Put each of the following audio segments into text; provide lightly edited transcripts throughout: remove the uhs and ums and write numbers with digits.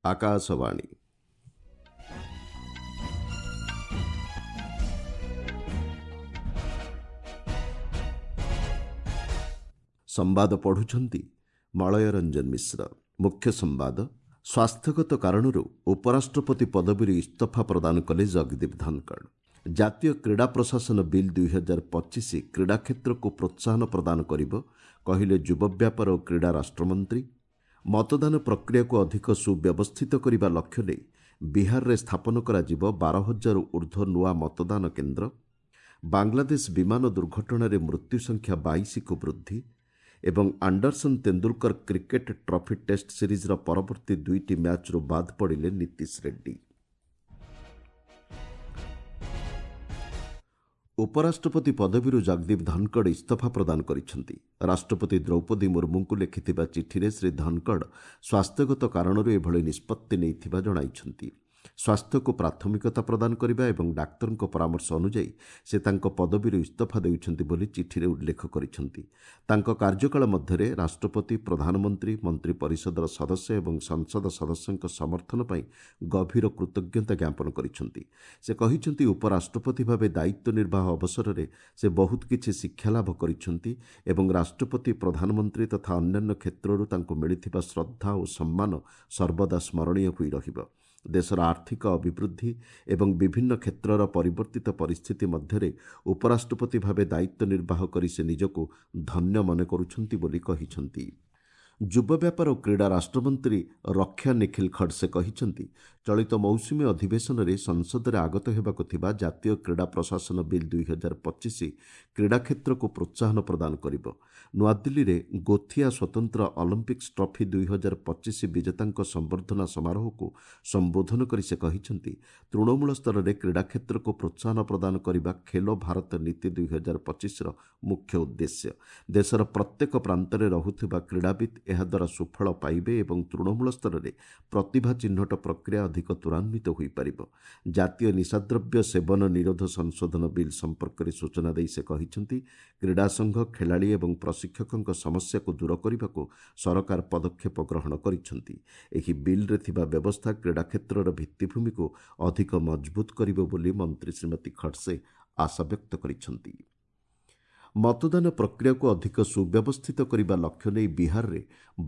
ଆକାଶବାଣୀ। ସମ୍ବାଦ ପଢୁଛନ୍ତି ମଳୟ ରଞ୍ଜନ ମିଶ୍ର। ମୁଖ୍ୟ ସମ୍ବାଦ, ସ୍ୱାସ୍ଥ୍ୟଗତ କାରଣରୁ ଉପରାଷ୍ଟ୍ରପତି ପଦବୀରୁ ଇସ୍ତଫା ପ୍ରଦାନ କଲେ ଜଗଦୀପ ଧନକଡ଼। ଜାତୀୟ କ୍ରୀଡ଼ା ପ୍ରଶାସନ ବିଲ୍ 2025 କ୍ରୀଡ଼ା କ୍ଷେତ୍ରକୁ ପ୍ରୋତ୍ସାହନ ପ୍ରଦାନ କରିବ, କହିଲେ ଯୁବ ବ୍ୟାପାର ଓ କ୍ରୀଡ଼ା ରାଷ୍ଟ୍ରମନ୍ତ୍ରୀ। ମତଦାନ ପ୍ରକ୍ରିୟାକୁ ଅଧିକ ସୁବ୍ୟବସ୍ଥିତ କରିବା ଲକ୍ଷ୍ୟ ନେଇ ବିହାରରେ ସ୍ଥାପନ କରାଯିବ 12,000ରୁ ଉର୍ଦ୍ଧ୍ୱ ନୂଆ ମତଦାନ କେନ୍ଦ୍ର। ବାଂଲାଦେଶ ବିମାନ ଦୁର୍ଘଟଣାରେ ମୃତ୍ୟୁ ସଂଖ୍ୟା 22କୁ ବୃଦ୍ଧି ଏବଂ Anderson Tendulkar cricket trophy test ସିରିଜ୍ର ପରବର୍ତ୍ତୀ 2ଟି ମ୍ୟାଚ୍ରୁ ବାଦ୍ ପଡ଼ିଲେ ନୀତିଶ ରେଡ୍ଡି। ଉପରାଷ୍ଟ୍ରପତି ପଦବୀରୁ ଜଗଦୀପ ଧନକଡ଼ ଇସ୍ତଫା ପ୍ରଦାନ କରିଛନ୍ତି। ରାଷ୍ଟ୍ରପତି ଦ୍ରୌପଦୀ ମୁର୍ମୁଙ୍କୁ ଲେଖିଥିବା ଚିଠିରେ ଶ୍ରୀ ଧନକଡ଼ ସ୍ୱାସ୍ଥ୍ୟଗତ କାରଣରୁ ଏଭଳି ନିଷ୍ପତ୍ତି ନେଇଥିବା ଜଣାଇଛନ୍ତି। ସ୍ୱାସ୍ଥ୍ୟକୁ ପ୍ରାଥମିକତା ପ୍ରଦାନ କରିବା ଏବଂ ଡାକ୍ତରଙ୍କ ପରାମର୍ଶ ଅନୁଯାୟୀ ସେ ତାଙ୍କ ପଦବୀରୁ ଇସ୍ତଫା ଦେଉଛନ୍ତି ବୋଲି ଚିଠିରେ ଉଲ୍ଲେଖ କରିଛନ୍ତି। ତାଙ୍କ କାର୍ଯ୍ୟକାଳ ମଧ୍ୟରେ ରାଷ୍ଟ୍ରପତି, ପ୍ରଧାନମନ୍ତ୍ରୀ, ମନ୍ତ୍ରୀ ପରିଷଦର ସଦସ୍ୟ ଏବଂ ସଂସଦ ସଦସ୍ୟଙ୍କ ସମର୍ଥନ ପାଇଁ ଗଭୀର କୃତଜ୍ଞତା ଜ୍ଞାପନ କରିଛନ୍ତି। ସେ କହିଛନ୍ତି, ଉପରାଷ୍ଟ୍ରପତି ଭାବେ ଦାୟିତ୍ୱ ନିର୍ବାହ ଅବସରରେ ସେ ବହୁତ କିଛି ଶିକ୍ଷାଲାଭ କରିଛନ୍ତି ଏବଂ ରାଷ୍ଟ୍ରପତି, ପ୍ରଧାନମନ୍ତ୍ରୀ ତଥା ଅନ୍ୟାନ୍ୟ କ୍ଷେତ୍ରରୁ ତାଙ୍କୁ ମିଳିଥିବା ଶ୍ରଦ୍ଧା ଓ ସମ୍ମାନ ସର୍ବଦା ସ୍ମରଣୀୟ ହୋଇ ରହିବ। ଦେଶର ଆର୍ଥିକ ଅଭିବୃଦ୍ଧି ଏବଂ ବିଭିନ୍ନ କ୍ଷେତ୍ରର ପରିବର୍ତ୍ତିତ ପରିସ୍ଥିତି ମଧ୍ୟରେ ଉପରାଷ୍ଟ୍ରପତି ଭାବେ ଦାୟିତ୍ୱ ନିର୍ବାହ କରି ସେ ନିଜକୁ ଧନ୍ୟ ମନେ କରୁଛନ୍ତି ବୋଲି କହିଛନ୍ତି। ଯୁବ ବ୍ୟାପାର ଓ କ୍ରୀଡ଼ା ରାଷ୍ଟ୍ରମନ୍ତ୍ରୀ ରକ୍ଷା ନିଖିଲ ଖଡ୍ସେ କହିଛନ୍ତି, ଚଳିତ ମୌସୁମୀ ଅଧିବେଶନରେ ସଂସଦରେ ଆଗତ ହେବାକୁ ଥିବା ଜାତୀୟ କ୍ରୀଡ଼ା ପ୍ରଶାସନ ବିଲ୍ 2025 କ୍ରୀଡ଼ା କ୍ଷେତ୍ରକୁ ପ୍ରୋତ୍ସାହନ ପ୍ରଦାନ କରିବ। ନୂଆଦିଲ୍ଲୀରେ ଗୋଥିଆ ସ୍ୱତନ୍ତ୍ର ଅଲିମ୍ପିକ୍ସ ଟ୍ରଫି 2025 ବିଜେତାଙ୍କ ସମ୍ବର୍ଦ୍ଧନା ସମାରୋହକୁ ସମ୍ବୋଧନ କରି ସେ କହିଛନ୍ତି, ତୃଣମୂଳ ସ୍ତରରେ କ୍ରୀଡ଼ା କ୍ଷେତ୍ରକୁ ପ୍ରୋତ୍ସାହନ ପ୍ରଦାନ କରିବା ଖେଲୋ ଭାରତ ନୀତି 2025ର ମୁଖ୍ୟ ଉଦ୍ଦେଶ୍ୟ। ଦେଶର ପ୍ରତ୍ୟେକ ପ୍ରାନ୍ତରେ ରହୁଥିବା କ୍ରୀଡ଼ାବିତ୍ ଏହାଦ୍ୱାରା ସୁଫଳ ପାଇବେ ଏବଂ ତୃଣମୂଳ ସ୍ତରରେ ପ୍ରତିଭା ଚିହ୍ନଟ ପ୍ରକ୍ରିୟା ଅଧିକ ତ୍ୱରାନ୍ୱିତ ହୋଇପାରିବ। ଜାତୀୟ ନିଶାଦ୍ରବ୍ୟ ସେବନ ନିରୋଧ ସଂଶୋଧନ ବିଲ୍ ସମ୍ପର୍କରେ ସୂଚନା ଦେଇ ସେ କହିଛନ୍ତି, କ୍ରୀଡ଼ା ସଂଘ, ଖେଳାଳି ଏବଂ ପ୍ରଶିକ୍ଷକଙ୍କ ସମସ୍ୟାକୁ ଦୂର କରିବାକୁ ସରକାର ପଦକ୍ଷେପ ଗ୍ରହଣ କରିଛନ୍ତି। ଏହି ବିଲ୍ରେ ଥିବା ବ୍ୟବସ୍ଥା କ୍ରୀଡ଼ା କ୍ଷେତ୍ରର ଭିତ୍ତିଭୂମିକୁ ଅଧିକ ମଜବୁତ କରିବ ବୋଲି ମନ୍ତ୍ରୀ ଶ୍ରୀମତୀ ଖଡ୍ସେ ଆଶାବ୍ୟକ୍ତ କରିଛନ୍ତି। ମତଦାନ ପ୍ରକ୍ରିୟାକୁ ଅଧିକ ସୁବ୍ୟବସ୍ଥିତ କରିବା ଲକ୍ଷ୍ୟ ନେଇ ବିହାରରେ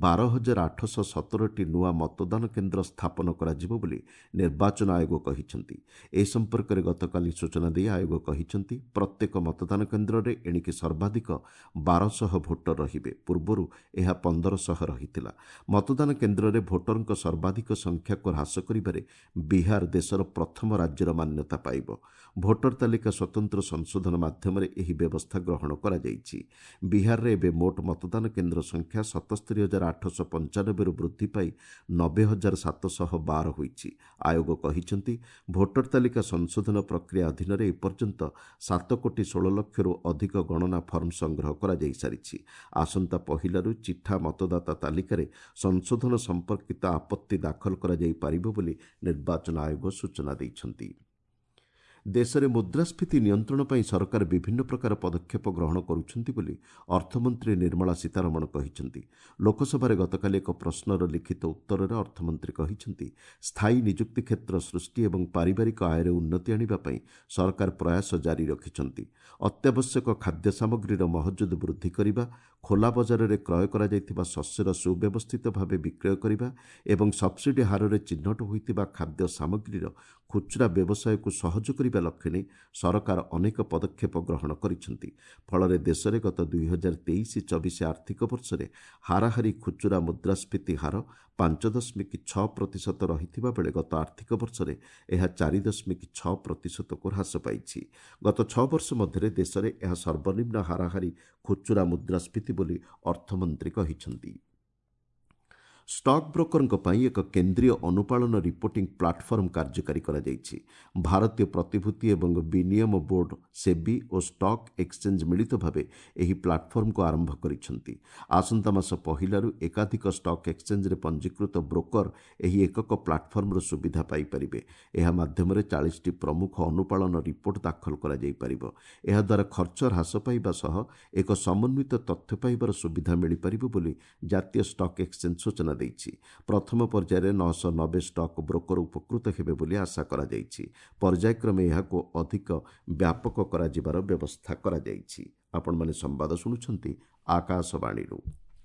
12,817ଟି ନୂଆ ମତଦାନ କେନ୍ଦ୍ର ସ୍ଥାପନ କରାଯିବ ବୋଲି ନିର୍ବାଚନ ଆୟୋଗ କହିଛନ୍ତି। ଏ ସମ୍ପର୍କରେ ଗତକାଲି ସୂଚନା ଦେଇ ଆୟୋଗ କହିଛନ୍ତି, ପ୍ରତ୍ୟେକ ମତଦାନ କେନ୍ଦ୍ରରେ ଏଣିକି ସର୍ବାଧିକ 1,200 ଭୋଟର ରହିବେ। ପୂର୍ବରୁ ଏହା 1,500 ରହିଥିଲା। ମତଦାନ କେନ୍ଦ୍ରରେ ଭୋଟରଙ୍କ ସର୍ବାଧିକ ସଂଖ୍ୟାକୁ ହ୍ରାସ କରିବାରେ ବିହାର ଦେଶର ପ୍ରଥମ ରାଜ୍ୟର ମାନ୍ୟତା ପାଇବ। ଭୋଟର ତାଲିକା ସ୍ୱତନ୍ତ୍ର ସଂଶୋଧନ ମାଧ୍ୟମରେ ଏହି ବ୍ୟବସ୍ଥା ଗ୍ରହଣ କରାଯାଇଛି। ବିହାରରେ ଏବେ ମୋଟ ମତଦାନ କେନ୍ଦ୍ର ସଂଖ୍ୟା 77,895ରୁ ବୃଦ୍ଧି ପାଇ 90,712 ହୋଇଛି। ଆୟୋଗ କହିଛନ୍ତି, ଭୋଟର ତାଲିକା ସଂଶୋଧନ ପ୍ରକ୍ରିୟା ଅଧୀନରେ ଏପର୍ଯ୍ୟନ୍ତ 7,16,00,000ରୁ ଅଧିକ ଗଣନା ଫର୍ମ ସଂଗ୍ରହ କରାଯାଇସାରିଛି। ଆସନ୍ତା ପହିଲାରୁ ଚିଠା ମତଦାତା ତାଲିକାରେ ସଂଶୋଧନ ସମ୍ପର୍କିତ ଆପତ୍ତି ଦାଖଲ କରାଯାଇପାରିବ ବୋଲି ନିର୍ବାଚନ ଆୟୋଗ ସୂଚନା ଦେଇଛନ୍ତି। ଦେଶରେ ମୁଦ୍ରାସ୍ଫୀତି ନିୟନ୍ତ୍ରଣ ପାଇଁ ସରକାର ବିଭିନ୍ନ ପ୍ରକାର ପଦକ୍ଷେପ ଗ୍ରହଣ କରୁଛନ୍ତି ବୋଲି ଅର୍ଥମନ୍ତ୍ରୀ ନିର୍ମଳା ସୀତାରମଣ କହିଛନ୍ତି। ଲୋକସଭାରେ ଗତକାଲି ଏକ ପ୍ରଶ୍ନର ଲିଖିତ ଉତ୍ତରରେ ଅର୍ଥମନ୍ତ୍ରୀ କହିଛନ୍ତି, ସ୍ଥାୟୀ ନିଯୁକ୍ତି କ୍ଷେତ୍ର ସୃଷ୍ଟି ଏବଂ ପାରିବାରିକ ଆୟରେ ଉନ୍ନତି ଆଣିବା ପାଇଁ ସରକାର ପ୍ରୟାସ ଜାରି ରଖିଛନ୍ତି। ଅତ୍ୟାବଶ୍ୟକ ଖାଦ୍ୟ ସାମଗ୍ରୀର ମହଜୁଦ ବୃଦ୍ଧି କରିବା, ଖୋଲା ବଜାରରେ କ୍ରୟ କରାଯାଇଥିବା ଶସ୍ୟର ସୁବ୍ୟବସ୍ଥିତ ଭାବେ ବିକ୍ରୟ କରିବା ଏବଂ ସବ୍ସିଡି ହାରରେ ଚିହ୍ନଟ ହୋଇଥିବା ଖାଦ୍ୟ ସାମଗ୍ରୀର ଖୁଚୁରା ବ୍ୟବସାୟକୁ ସହଜ କରିବା ଲକ୍ଷ୍ୟ ନେଇ ସରକାର ଅନେକ ପଦକ୍ଷେପ ଗ୍ରହଣ କରିଛନ୍ତି। ଫଳରେ ଦେଶରେ ଗତ 2023-24 ଆର୍ଥିକ ବର୍ଷରେ ହାରାହାରି ଖୁଚୁରା ମୁଦ୍ରାସ୍ଫୀତି ହାର 5.6% ରହିଥିବା ବେଳେ ଗତ ଆର୍ଥିକ ବର୍ଷରେ ଏହା 4.6%କୁ ହ୍ରାସ ପାଇଛି। ଗତ 6 ବର୍ଷ ମଧ୍ୟରେ ଦେଶରେ ଏହା ସର୍ବନିମ୍ନ ହାରାହାରି ଖୁଚୁରା ମୁଦ୍ରାସ୍ଫୀତି ବୋଲି ଅର୍ଥମନ୍ତ୍ରୀ କହିଛନ୍ତି। ଷ୍ଟକ୍ ବ୍ରୋକରଙ୍କ ପାଇଁ ଏକ କେନ୍ଦ୍ରୀୟ ଅନୁପାଳନ ରିପୋର୍ଟିଂ ପ୍ଲାଟଫର୍ମ କାର୍ଯ୍ୟକାରୀ କରାଯାଇଛି। ଭାରତୀୟ ପ୍ରତିଭୂତି ଏବଂ ବିନିମୟ ବୋର୍ଡ ସେବି ଓ ଷ୍ଟକ୍ ଏକ୍ସଚେଞ୍ଜ ମିଳିତ ଭାବେ ଏହି ପ୍ଲାଟଫର୍ମକୁ ଆରମ୍ଭ କରିଛନ୍ତି। ଆସନ୍ତା ମାସ ପହିଲାରୁ ଏକାଧିକ ଷ୍ଟକ୍ ଏକ୍ସଚେଞ୍ଜରେ ପଞ୍ଜୀକୃତ ବ୍ରୋକର ଏହି ଏକକ ପ୍ଲାଟଫର୍ମର ସୁବିଧା ପାଇପାରିବେ। ଏହା ମାଧ୍ୟମରେ 40ଟି ପ୍ରମୁଖ ଅନୁପାଳନ ରିପୋର୍ଟ ଦାଖଲ କରାଯାଇପାରିବ। ଏହାଦ୍ୱାରା ଖର୍ଚ୍ଚ ହ୍ରାସ ପାଇବା ସହ ଏକ ସମନ୍ୱିତ ତଥ୍ୟ ପାଇବାର ସୁବିଧା ମିଳିପାରିବ ବୋଲି ଜାତୀୟ ଷ୍ଟକ୍ ଏକ୍ସଚେଞ୍ଜ ସୂଚନା ଦେଇଛି। ପ୍ରଥମ ପର୍ଯ୍ୟାୟରେ 990 ଷ୍ଟକ୍ ବ୍ରୋକର ଉପକୃତ ହେବେ ବୋଲି ଆଶା କରାଯାଇଛି। ପର୍ଯ୍ୟାୟକ୍ରମେ ଏହାକୁ ଅଧିକ ବ୍ୟାପକ କରାଯିବାର ବ୍ୟବସ୍ଥା କରାଯାଇଛି। ଆପଣମାନେ ସମ୍ବାଦ ଶୁଣୁଛନ୍ତି ଆକାଶବାଣୀରୁ।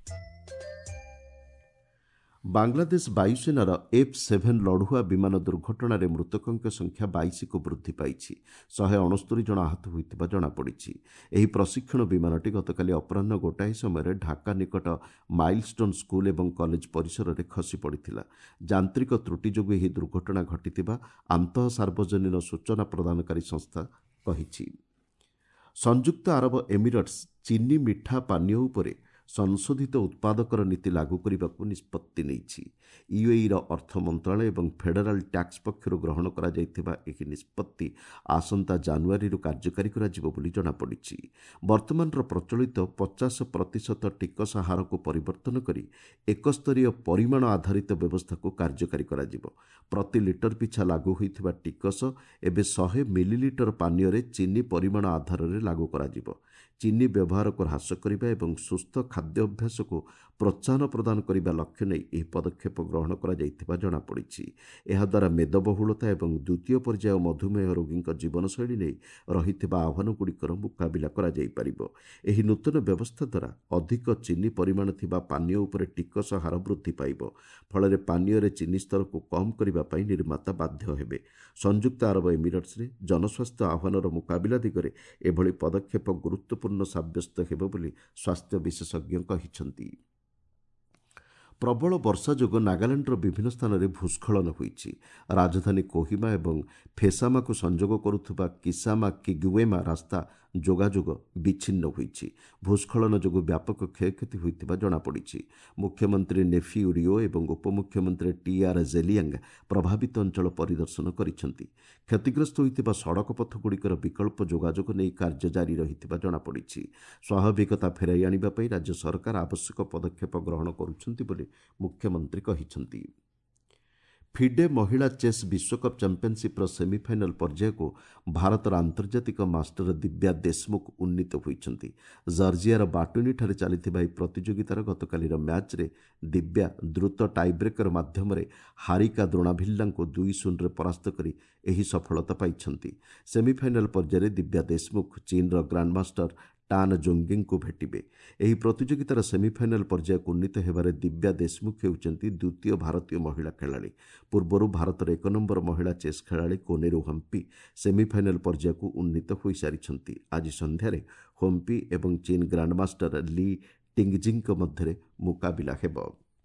ବାଂଲାଦେଶ ବାୟୁସେନାର F-7 ଲଢୁଆ ବିମାନ ଦୁର୍ଘଟଣାରେ ମୃତକଙ୍କ ସଂଖ୍ୟା 22କୁ ବୃଦ୍ଧି ପାଇଛି। 169 ଜଣ ଆହତ ହୋଇଥିବା ଜଣାପଡ଼ିଛି। ଏହି ପ୍ରଶିକ୍ଷଣ ବିମାନଟି ଗତକାଲି ଅପରାହ୍ନ ଗୋଟାଏ ସମୟରେ ଢାକା ନିକଟ ମାଇଲଷ୍ଟୋନ୍ ସ୍କୁଲ ଏବଂ କଲେଜ ପରିସରରେ ଖସି ପଡ଼ିଥିଲା। ଯାନ୍ତ୍ରିକ ତ୍ରୁଟି ଯୋଗୁଁ ଏହି ଦୁର୍ଘଟଣା ଘଟିଥିବା ଆନ୍ତଃ ସାର୍ବଜନୀନ ସୂଚନା ପ୍ରଦାନକାରୀ ସଂସ୍ଥା କହିଛି। ସଂଯୁକ୍ତ ଆରବ ଏମିରେଟ୍ସ ଚିନି ମିଠା ପାନୀୟ ଉପରେ ସଂଶୋଧିତ ଉତ୍ପାଦକର ନୀତି ଲାଗୁ କରିବାକୁ ନିଷ୍ପତ୍ତି ନେଇଛି। ୟୁଏଇର ଅର୍ଥ ମନ୍ତ୍ରଣାଳୟ ଏବଂ ଫେଡେରାଲ ଟ୍ୟାକ୍ସ ପକ୍ଷରୁ ଗ୍ରହଣ କରାଯାଇଥିବା ଏହି ନିଷ୍ପତ୍ତି ଆସନ୍ତା ଜାନୁଆରୀରୁ କାର୍ଯ୍ୟକାରୀ କରାଯିବ ବୋଲି ଜଣାପଡ଼ିଛି। ବର୍ତ୍ତମାନର ପ୍ରଚଳିତ 50% ଟିକସ ହାରକୁ ପରିବର୍ତ୍ତନ କରି ଏକସ୍ତରୀୟ ପରିମାଣ ଆଧାରିତ ବ୍ୟବସ୍ଥାକୁ କାର୍ଯ୍ୟକାରୀ କରାଯିବ। ପ୍ରତି ଲିଟର ପିଛା ଲାଗୁ ହୋଇଥିବା ଟିକସ ଏବେ 100 ମିଲିଲିଟର ପାନୀୟରେ ଚିନି ପରିମାଣ ଆଧାରରେ ଲାଗୁ କରାଯିବ। ଚିନି ବ୍ୟବହାରକୁ ହ୍ରାସ କରିବା ଏବଂ ସୁସ୍ଥ ଖାଦ୍ୟ ଅଭ୍ୟାସକୁ ପ୍ରୋତ୍ସାହନ ପ୍ରଦାନ କରିବା ଲକ୍ଷ୍ୟ ନେଇ ଏହି ପଦକ୍ଷେପ ଗ୍ରହଣ କରାଯାଇଥିବା ଜଣାପଡ଼ିଛି। ଏହାଦ୍ୱାରା ମେଦବହୁଳତା ଏବଂ ଦ୍ୱିତୀୟ ପର୍ଯ୍ୟାୟ ମଧୁମେହ ରୋଗୀଙ୍କ ଜୀବନଶୈଳୀ ନେଇ ରହିଥିବା ଆହ୍ୱାନଗୁଡ଼ିକର ମୁକାବିଲା କରାଯାଇପାରିବ। ଏହି ନୂତନ ବ୍ୟବସ୍ଥା ଦ୍ୱାରା ଅଧିକ ଚିନି ପରିମାଣ ଥିବା ପାନୀୟ ଉପରେ ଟିକସ ହାର ବୃଦ୍ଧି ପାଇବ। ଫଳରେ ପାନୀୟରେ ଚିନି ସ୍ତରକୁ କମ୍ କରିବା ପାଇଁ ନିର୍ମାତା ବାଧ୍ୟ ହେବେ। ସଂଯୁକ୍ତ ଆରବ ଏମିରେଟ୍ସରେ ଜନସ୍ୱାସ୍ଥ୍ୟ ଆହ୍ୱାନର ମୁକାବିଲା ଦିଗରେ ଏଭଳି ପଦକ୍ଷେପ ଗୁରୁତ୍ୱପୂର୍ଣ୍ଣ ସାବ୍ୟସ୍ତ ହେବ ବୋଲି ସ୍ୱାସ୍ଥ୍ୟ ବିଶେଷଜ୍ଞ କହିଛନ୍ତି। ପ୍ରବଳ ବର୍ଷା ଯୋଗୁଁ ନାଗାଲାଣ୍ଡର ବିଭିନ୍ନ ସ୍ଥାନରେ ଭୂସ୍ଖଳନ ହୋଇଛି। ରାଜଧାନୀ କୋହିମା ଏବଂ ଫେସାମାକୁ ସଂଯୋଗ କରୁଥିବା କିସାମା କିଗ୍ୱେମା ରାସ୍ତା ଯୋଗାଯୋଗ ବିଚ୍ଛିନ୍ନ ହୋଇଛି। ଭୂସ୍ଖଳନ ଯୋଗୁଁ ବ୍ୟାପକ କ୍ଷୟକ୍ଷତି ହୋଇଥିବା ଜଣାପଡ଼ିଛି। ମୁଖ୍ୟମନ୍ତ୍ରୀ ନେଫିଉ ରିଓ ଏବଂ ଉପମୁଖ୍ୟମନ୍ତ୍ରୀ ଟିଆର୍ ଜେଲିଆଙ୍ଗ ପ୍ରଭାବିତ ଅଞ୍ଚଳ ପରିଦର୍ଶନ କରିଛନ୍ତି। କ୍ଷତିଗ୍ରସ୍ତ ହୋଇଥିବା ସଡ଼କ ପଥଗୁଡ଼ିକର ବିକଳ୍ପ ଯୋଗାଯୋଗ ନେଇ କାର୍ଯ୍ୟ ଜାରି ରହିଥିବା ଜଣାପଡ଼ିଛି। ସ୍ୱାଭାବିକତା ଫେରାଇ ଆଣିବା ପାଇଁ ରାଜ୍ୟ ସରକାର ଆବଶ୍ୟକ ପଦକ୍ଷେପ ଗ୍ରହଣ କରୁଛନ୍ତି ବୋଲି ମୁଖ୍ୟମନ୍ତ୍ରୀ କହିଛନ୍ତି। ଫିଡେ ମହିଳା ଚେସ୍ ବିଶ୍ୱକପ୍ ଚାମ୍ପିୟନ୍ସିପ୍ର ସେମିଫାଇନାଲ୍ ପର୍ଯ୍ୟାୟକୁ ଭାରତର ଆନ୍ତର୍ଜାତିକ ମାଷ୍ଟର ଦିବ୍ୟା ଦେଶମୁଖ ଉନ୍ନୀତ ହୋଇଛନ୍ତି। ଜର୍ଜିଆର ବାଟୁନିଠାରେ ଚାଲିଥିବା ଏହି ପ୍ରତିଯୋଗିତାର ଗତକାଲିର ମ୍ୟାଚ୍ରେ ଦିବ୍ୟା ଦ୍ରୁତ ଟାଇବ୍ରେକର ମାଧ୍ୟମରେ ହାରିକା ଦ୍ରୋଣାଭିଲ୍ଲାଙ୍କୁ 2-0ରେ ପରାସ୍ତ କରି ଏହି ସଫଳତା ପାଇଛନ୍ତି। ସେମିଫାଇନାଲ୍ ପର୍ଯ୍ୟାୟରେ ଦିବ୍ୟା ଦେଶମୁଖ ଚୀନର ଗ୍ରାଣ୍ଡମାଷ୍ଟର ଟାନ୍ ଜୋଙ୍ଗିଙ୍କୁ ଭେଟିବେ। ଏହି ପ୍ରତିଯୋଗିତାର ସେମିଫାଇନାଲ୍ ପର୍ଯ୍ୟାୟକୁ ଉନ୍ନୀତ ହେବାରେ ଦିବ୍ୟା ଦେଶମୁଖ ହେଉଛନ୍ତି ଦ୍ୱିତୀୟ ଭାରତୀୟ ମହିଳା ଖେଳାଳି। ପୂର୍ବରୁ ଭାରତର 1 ନମ୍ବର ମହିଳା ଚେସ୍ ଖେଳାଳି କୋନେରୁ ହମ୍ପି ସେମିଫାଇନାଲ୍ ପର୍ଯ୍ୟାୟକୁ ଉନ୍ନୀତ ହୋଇସାରିଛନ୍ତି। ଆଜି ସନ୍ଧ୍ୟାରେ ହମ୍ପି ଏବଂ ଚୀନ୍ ଗ୍ରାଣ୍ଡମାଷ୍ଟର ଲି ଟିଙ୍ଗଜିଙ୍କ ମଧ୍ୟରେ ମୁକାବିଲା ହେବ।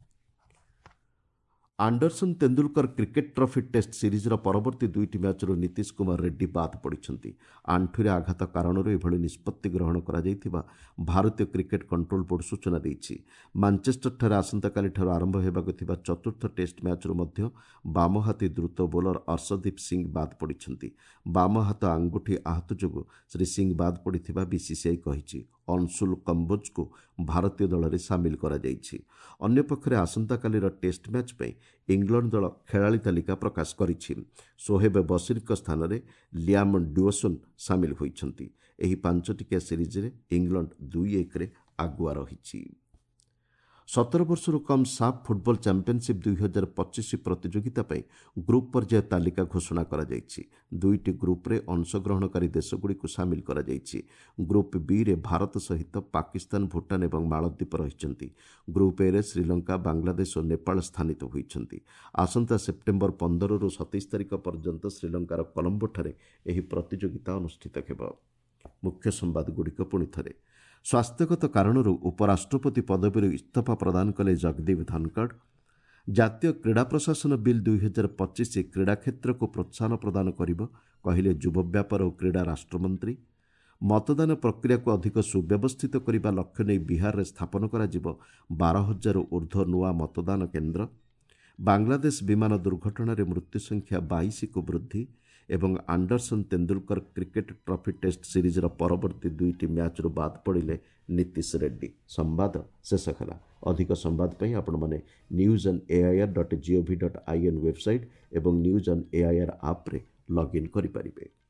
Anderson Tendulkar cricket trophy test ସିରିଜ୍ର ପରବର୍ତ୍ତୀ 2ଟି ମ୍ୟାଚ୍ରୁ ନୀତିଶ କୁମାର ରେଡ୍ଡି ବାଦ୍ ପଡ଼ିଛନ୍ତି। ଆଣ୍ଠୁରେ ଆଘାତ କାରଣରୁ ଏଭଳି ନିଷ୍ପତ୍ତି ଗ୍ରହଣ କରାଯାଇଥିବା ଭାରତୀୟ କ୍ରିକେଟ୍ କଣ୍ଟ୍ରୋଲ ବୋର୍ଡ ସୂଚନା ଦେଇଛି। ମାଞ୍ଚେଷ୍ଟରଠାରେ ଆସନ୍ତାକାଲିଠାରୁ ଆରମ୍ଭ ହେବାକୁ ଥିବା ଚତୁର୍ଥ ଟେଷ୍ଟ ମ୍ୟାଚ୍ରୁ ମଧ୍ୟ ବାମହାତୀ ଦ୍ରୁତ ବୋଲର ଅର୍ଷଦୀପ ସିଂ ବାଦ୍ ପଡ଼ିଛନ୍ତି। ବାମ ହାତ ଆଙ୍ଗୁଠି ଆହତ ଯୋଗୁଁ ଶ୍ରୀ ସିଂ ବାଦ୍ ପଡ଼ିଥିବା ବିସିସିଆଇ କହିଛି। ଅନସୁଲ କମ୍ବୋଜଙ୍କୁ ଭାରତୀୟ ଦଳରେ ସାମିଲ କରାଯାଇଛି। ଅନ୍ୟପକ୍ଷରେ ଆସନ୍ତାକାଲିର ଟେଷ୍ଟ ମ୍ୟାଚ୍ ପାଇଁ ଇଂଲଣ୍ଡ ଦଳ ଖେଳାଳି ତାଲିକା ପ୍ରକାଶ କରିଛି। ସୋହେବ ବସିରଙ୍କ ସ୍ଥାନରେ ଲିଆମ ଡ୍ୟୁସନ୍ ସାମିଲ ହୋଇଛନ୍ତି। ଏହି 5ଟିକିଆ ସିରିଜ୍ରେ ଇଂଲଣ୍ଡ 2-1ରେ ଆଗୁଆ ରହିଛି। 17 ବର୍ଷରୁ କମ୍ ସାଫ୍ ଫୁଟବଲ ଚାମ୍ପିୟନ୍ସିପ୍ 2025 ପ୍ରତିଯୋଗିତା ପାଇଁ ଗ୍ରୁପ୍ ପର୍ଯ୍ୟାୟ ତାଲିକା ଘୋଷଣା କରାଯାଇଛି। 2ଟି ଗ୍ରୁପ୍ରେ ଅଂଶଗ୍ରହଣକାରୀ ଦେଶଗୁଡ଼ିକୁ ସାମିଲ କରାଯାଇଛି। ଗ୍ରୁପ୍ ବିରେ ଭାରତ ସହିତ ପାକିସ୍ତାନ, ଭୁଟାନ ଏବଂ ମାଳଦ୍ୱୀପ ରହିଛନ୍ତି। ଗ୍ରୁପ୍ ଏରେ ଶ୍ରୀଲଙ୍କା, ବାଂଲାଦେଶ ଓ ନେପାଳ ସ୍ଥାନିତ ହୋଇଛନ୍ତି। ଆସନ୍ତା ସେପ୍ଟେମ୍ବର 15ରୁ 27 ତାରିଖ ପର୍ଯ୍ୟନ୍ତ ଶ୍ରୀଲଙ୍କାର କଲମ୍ବୋଠାରେ ଏହି ପ୍ରତିଯୋଗିତା ଅନୁଷ୍ଠିତ ହେବ। ମୁଖ୍ୟ ସମ୍ବାଦଗୁଡ଼ିକ ପୁଣି ଥରେ। ସ୍ୱାସ୍ଥ୍ୟଗତ କାରଣରୁ ଉପରାଷ୍ଟ୍ରପତି ପଦବୀରୁ ଇସ୍ତଫା ପ୍ରଦାନ କଲେ ଜଗଦୀପ ଧନକଡ଼। ଜାତୀୟ କ୍ରୀଡ଼ା ପ୍ରଶାସନ ବିଲ୍ 2025 କ୍ରୀଡ଼ା କ୍ଷେତ୍ରକୁ ପ୍ରୋତ୍ସାହନ ପ୍ରଦାନ କରିବ, କହିଲେ ଯୁବ ବ୍ୟାପାର ଓ କ୍ରୀଡ଼ା ରାଷ୍ଟ୍ରମନ୍ତ୍ରୀ। ମତଦାନ ପ୍ରକ୍ରିୟାକୁ ଅଧିକ ସୁବ୍ୟବସ୍ଥିତ କରିବା ଲକ୍ଷ୍ୟ ନେଇ ବିହାରରେ ସ୍ଥାପନ କରାଯିବ 12,000ରୁ ଉର୍ଦ୍ଧ୍ୱ ନୂଆ ମତଦାନ କେନ୍ଦ୍ର। ବାଂଲାଦେଶ ବିମାନ ଦୁର୍ଘଟଣାରେ ମୃତ୍ୟୁ ସଂଖ୍ୟା 22କୁ ବୃଦ୍ଧି ଏବଂ Anderson Tendulkar cricket trophy test ସିରିଜ୍ର ପରବର୍ତ୍ତୀ 2ଟି ମ୍ୟାଚ୍ରୁ ବାଦ୍ ପଡ଼ିଲେ ନୀତିଶ ରେଡ୍ଡି। ସମ୍ବାଦ ଶେଷ ହେଲା। ଅଧିକ ସମ୍ବାଦ ପାଇଁ ଆପଣମାନେ news.air.gov.in ୱେବସାଇଟ୍ ଏବଂ news.air ଆପ୍ରେ ଲଗ୍ଇନ୍ କରିପାରିବେ।